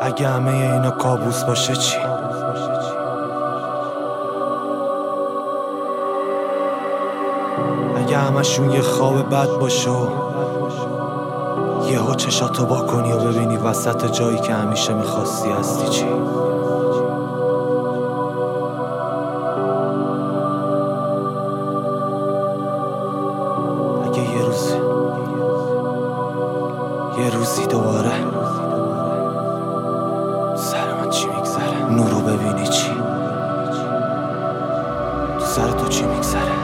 اگه همه اینا کابوس باشه چی؟ اگه همشون یه خواب بد باشه یهو چشاتو با کنی و ببینی وسط جایی که همیشه میخواستی هستی چی؟ اگه یه روزی دوباره سر من چی میگذره؟ نورو ببینی چی؟ تو سر تو چی میگذره؟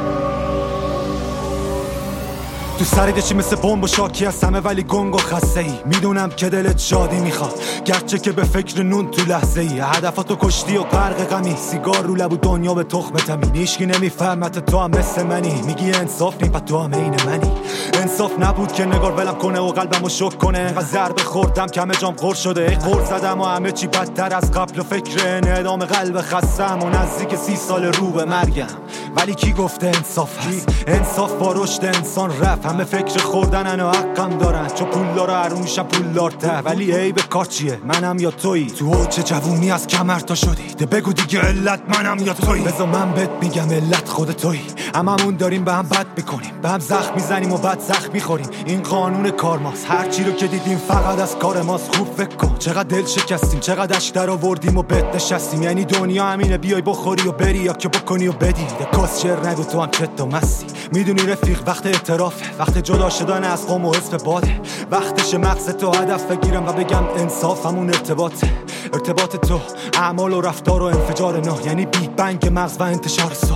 تو سرت چی مثل بمب و شاکی از همه ولی گنگ و خسته ای. میدونم که دلت شادی میخواد گرچه که به فکر نون تو لحظه ای. هدفاتو کشتی و غرق غمی، سیگار رو لب و دنیا به تخم تمی. هیچکی نمیفهمت تو هم مثل منی، میگی انصاف نیم پس تو هم عین منی. انصاف نبود که نگار ولم کنه و قلبمو شک کنه. انقدر ضربه خوردم که همه جام غر شده. غر زدم و همه چی بدتر از قبل و فکر انعدام قلب خستم و نزدیک 30 سال رو به مرگم. ولی کی گفته انصاف هست؟ انصاف با رشد انسان رفت. همه فکر خوردنن و حقم دارن چون پولدارا هرونشن پولدارتر. ولی عیب کار چیه؟ منم یا تویی؟ تو اوج جوونی از کمر تا شدی ده بگو دیگه علت منم یا تویی؟ بذار من بهت میگم علت خود تویی. هممون داریم به هم بد میکنیم، به هم زخم میزنیم و بعد زخم میخوریم. این قانون کار ماست، هر چی رو که دیدیم فقط از کار ماست. خوب فکر کن چقدر دل شکستیم، چقدر اش در آوردیم و بهت نشستیم. یعنی دنیا همینه بیای بخوری و بری یا که بکنی و بدی. کاسچر نگو تو هم چت و مستی. میدونی رفیق وقت اعترافه، وقت جدا شدن از قوم و حزب باده. وقتش مغز تو هدف بگیرم و بگم انصاف همون ارتباطه. ارتباط تو اعمال و رفتار و انفجار نه، یعنی بیگ بنگ مغز و انتشار سوال.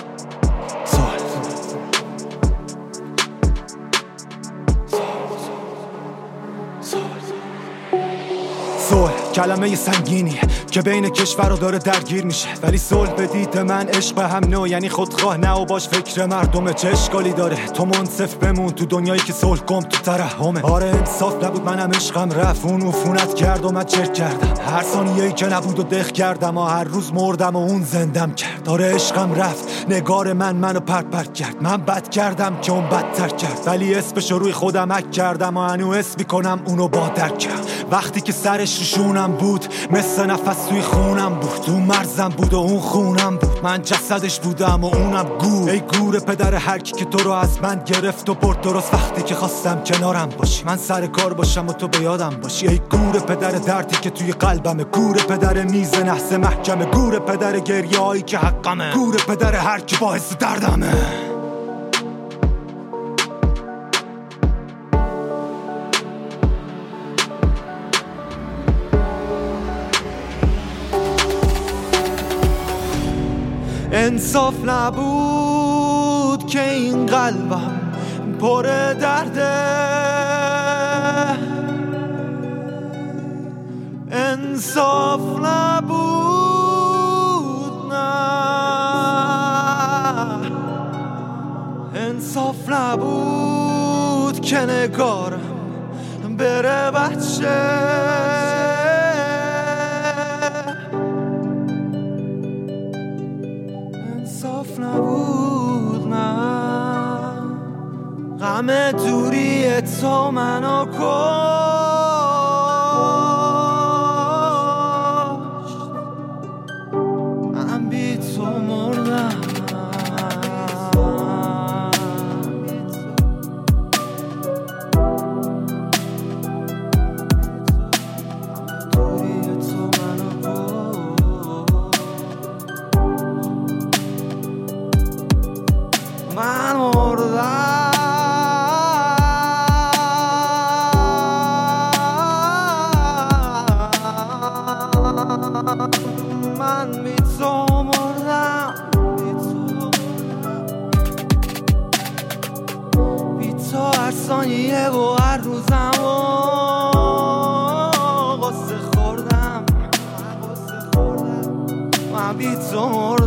صلح کلمه سنگینیه که بین کشور داره درگیر میشه. ولی صلح به دید من عشق هم نو، یعنی خودخواه نه و باش فکر مردمه. چه اشکالی داره تو منصف بمون تو دنیایی که صلح گم تو ترحمه. آره انصاف نبود منم عشقم رفت، اون عفونت کرد و من چرک کردم. هر ثانیه‌ای که نبود و دق کردم و هر روز مردم و اون زندم کرد. آره عشقم رفت، نگار منو پرت کرد. من بد کردم که اون بدتر کرد، ولی اسمشو روی خودم حک کردم و هنوز اسم میکنم اونو با درک کرد. وقتی که سرش رو شونم بود مثل نفس توی خونم بود. اون مرزم بود و اون خونم بود، من جسدش بودم و اونم گور. ای گور پدر هر کی که تو رو از من گرفت و برد درست وقتی که خواستم کنارم باشی. من سر کار باشم و تو به یادم باشی. ای گور پدر دردی که توی قلبمه، گور پدر میز نحس محکمه، گور پدر گریه هایی که حقمه، گور پدر هر کی باعث دردمه. انصاف نبود که این قلبم پر درده. انصاف نبود، نه انصاف نبود که نگارم بره بچه. انصاف نبود، نه غم دوری تو منو کشت. من بی تو مردم. دوری تو منو کشت. من مردم. من بی تو مردم. بی تو هر ثانیه و هر روزم و غصه خوردم. من بی تو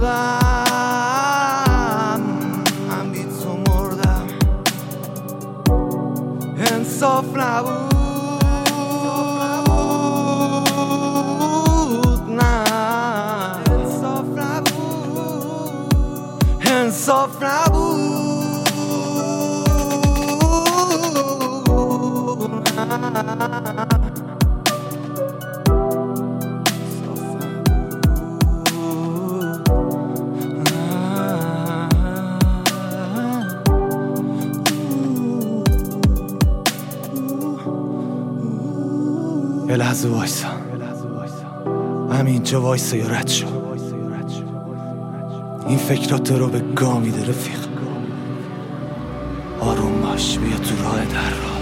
مردم. من بی تو مردم. انصاف نبود، انصاف نبود. یه لحظه وایسا، همینجا وایسا یا رد شو. این فکرات رو به گا میده رفیق. آروم باش، بیا تو راه در راه.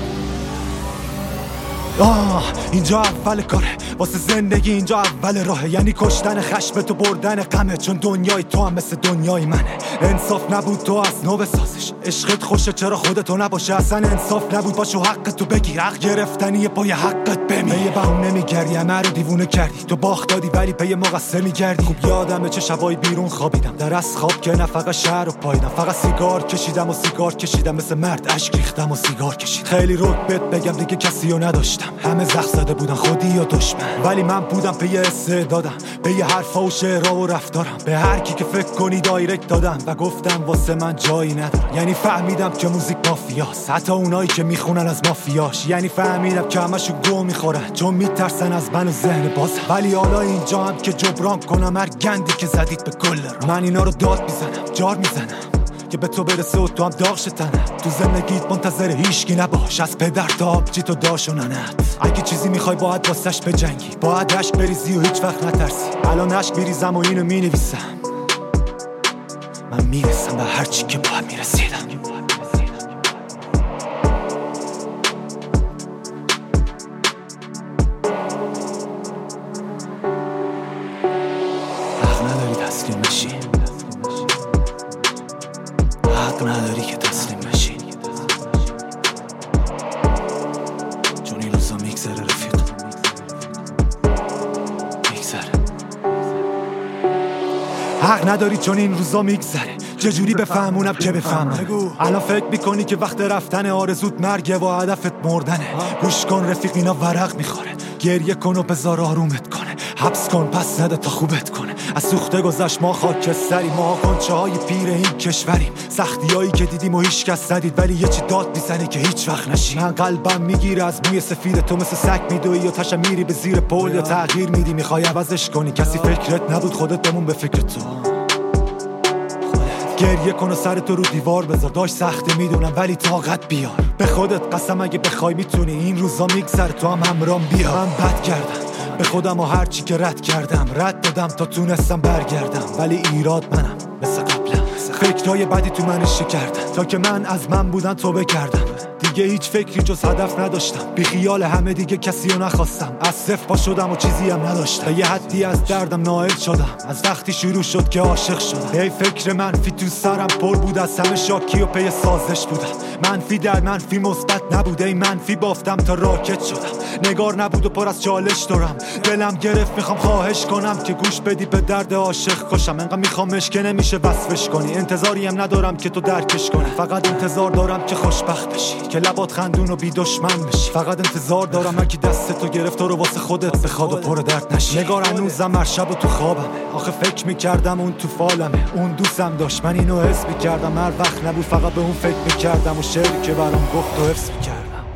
اینجا اول کاره واسه زندگی، اینجا اول راهه. یعنی کشتن خشمت و بردن غمه، چون دنیای تو هم مثل دنیای منه. انصاف نبود تو از نو بسازش، عشقت خوشه چرا خودتو نباشه. اصلا انصاف نبود باشو حقتو بگیر، حق گرفتنیه با یه حقت بمیر. یه بهونه میگردی همه رو دیوونه کردی، تو باخت دادی ولی پی مقصر میگردی. خوب یادمه چه شبایی بیرون خوابیدم در از خواب که نه فقط شهر رو پاییدم، فقط سیگار کشیدم و سیگار کشیدم، مثل مرد اشک ریختم و سیگار کشیدم. خیلی رک بهت بگم دیگه کسی رو نداشتم، همه زخم زده بودن خودی یا دشمن، ولی من بودم به یه استعدادم، به یه حرفا و شعرها و رفتارم. به هر کی که فکر کنی دایرکت دادم و گفتم واسه من جایی ندارم. یعنی فهمیدم که موزیک مافیاست، حتی اونایی که میخونن از مافیاش. یعنی فهمیدم که همشون گو میخورن چون میترسن از من و ذهن بازم. ولی حالا اینجا هم که جبران کنم هر گندی که زدید به کل رو. من اینا رو داد میزنم، جار میزنم که به تو برسه و تو هم داغ شتنه. تو زندگیت منتظر هیچکی نباش، از پدر تا آبجی تو داش و ننت. اگه چیزی میخوای باید واسش بجنگی، باید عشق بریزی و هیچ وقت نترسی. الان عشق میریزم و اینو مینویسم، من میرسم به هر چی که باید میرسیدم. حق نداری تسلیم بشی، حق نداری که تسلیم بشی، چون این روزا میگذره رفیق، میگذره. حق نداری چون این روزا میگذره، چجوری بفهمونم که بفهمم. الان فکر میکنی که وقت رفتن آرزوت مرگه و هدفت مردنه. گوش کن رفیق اینا ورق میخوره، گریه کن و بذار آرومت کنه. حبس کن پس نده تا خوبت کنه. از سوخته گذشت ما خاکستری، ما کنچه های پیر این کشوریم. سختی هایی که دیدیم و هیچ کس ندید، ولی یه چی داد میزنه که هیچ وقت نشی. من قلبم میگیره از موی سفید تو، مثل سگ میدوی یا تشم میری به زیر پول یا تغییر میدی میخوای عوضش کنی. کسی فکرت نبود، خودت بمون به فکر تو. گریه کن و سرتو رو دیوار بذار، داشت سخته میدونم ولی طاقت بیار. به خودت قسم اگه بخوای میتونی، این روزا میگذره تو هم همرام بیا. من بد کردم به خودم و هر چی که رد کردم رد دادم تا تونستم برگردم، ولی ایراد منم مثل قبلم. فکرهای بدی تو منش کردن تا که من از من بودن توبه کردم. دیگه هیچ فکری جز هدف نداشتم، بی خیال همه دیگه کسی رو نخواستم. از صفر پا شدم و چیزی هم نداشتم، به یه حدی از دردم نائل شدم. از وقتی شروع شد که عاشق شدم. ای فکر منفی تو سرم پر بود، از همه شاکی و پی سازش بودم. منفی در منفی مثبت نبود، ای منفی بافتم تا راکت شدم. نگار نبود و پر از چالش دارم، دلم گرفت میخوام خواهش کنم که گوش بدی به درد عاشق کشم. انقدر میخوامش که نمیشه وصفش کنی، انتظاری هم ندارم که تو درکش کنی. فقط انتظار دارم که خوشبخت بشی، که لبات خندون و بی دشمن بشی. فقط انتظار دارم اگه دست تو گرفت تو رو واسه خودت بخواد و پر درد نشی. نگار هنوزم هر شب و تو خوابمه، آخه فکر میکردم اون تو فالمه. اون دوستم داشت من اینو حس میکردم، هر وقت نبود فقط به اون فکر میکردم و شعری که برام گفت و حفظ میکردم.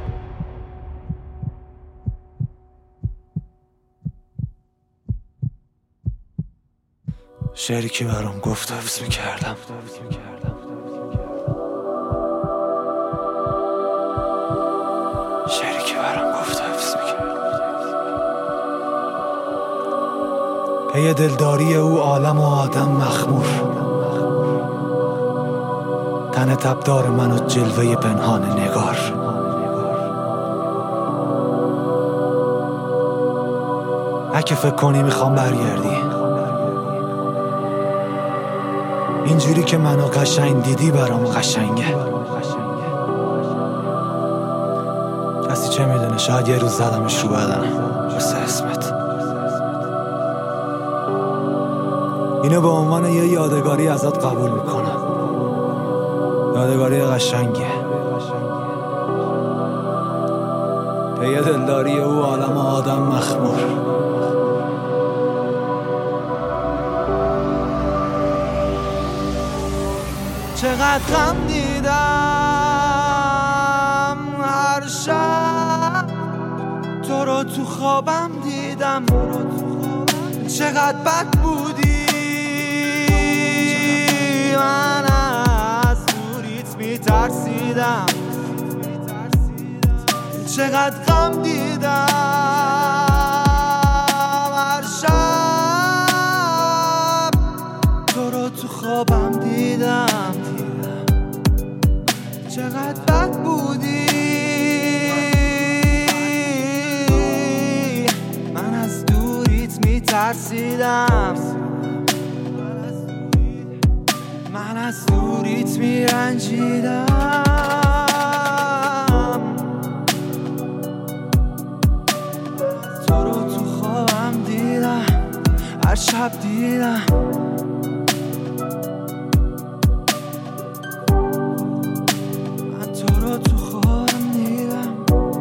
شعری که برام گفت و حفظ میکردم. شعری که برام گفت و حفظ میکردم. پی دلداری او عالم و آدم مخمور، تن تبدار من و جلوه پنهان نگار. اگه فکر کنی میخوام برگردی، اینجوری که منو قشنگ دیدی برام قشنگه. کسی چه میدونه، شاید یه روز زدمش رو بدنم مثل اسمت. اینو به عنوان یه یادگاری ازت قبول میکنم، یادگاری قشنگه. پی دلداری او عالم آدم مخمور. چقدر غم دیدم هر شب، تو رو تو خوابم دیدم. چقدر بد بودی، من از دوریت میترسیدم. چقدر غم دیدم خوابم دیدم چقدر بد بودی. من از دوریت میترسیدم، من از دوریت میرنجیدم. تو رو تو خوابم دیدم، هر شب دیدم. من تو رو تو خوابم دیدم.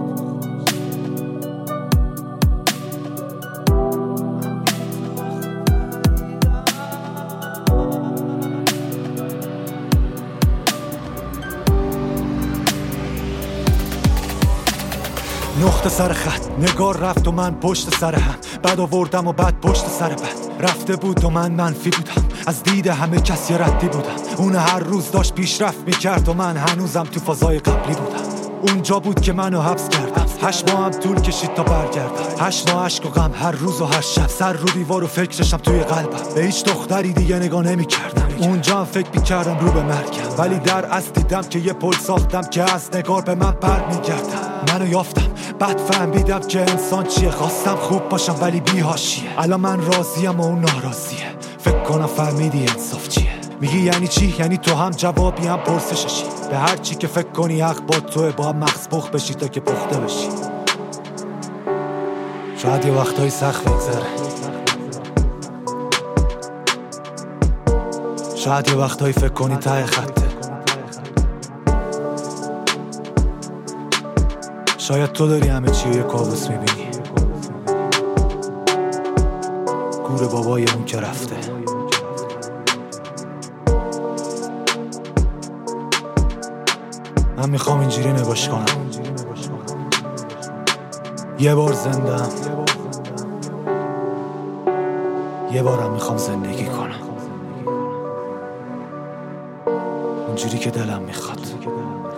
نقطه سر خط نگار رفت و من پشت سر هم، بد آوردم و بعد پشت سر بد رفته بود و من منفی بودم. از دید همه کس یه ردی بودم. اون هر روز داشت پیشرفت میکرد و من هنوزم تو فضای قبلی بودم. اونجا بود که منو حبس کردم، 8 ماه هم طول کشید تا برگردم. 8 ماه عشق و غم هر روز و هر شب، سر رو دیوار و فکرشم توی قلبم. به هیچ دختری دیگه نگاه نمی‌کردم. اونجا هم فکر می‌کردم رو به مرگم، ولی در اصل دیدم که یه پل ساختم که از نگار به من برمیگردم. منو یافتم، بعد فهمیدم که انسان چیه. خواستم خوب باشم ولی بی‌حاشیه. الان من راضیم و اون ناراضیه. فکر کنم فهمیدی انصاف چیه. میگی یعنی چی؟ یعنی تو هم جوابی هم پرسششی. به هر چی که فکر کنی حق با توه، با هم مغز پخت بشی تا که پخته بشی. شاید یه وقتایی سخت بگذره، شاید یه وقتایی فکر کنی ته خطه. شاید تو داری همه چی رو یه کابوس میبینی، گور بابای اون که رفته. من میخوام اینجوری نگاش کنم، یه بار زندم، یه بارم میخوام زندگی کنم اونجوری که دلم میخواد.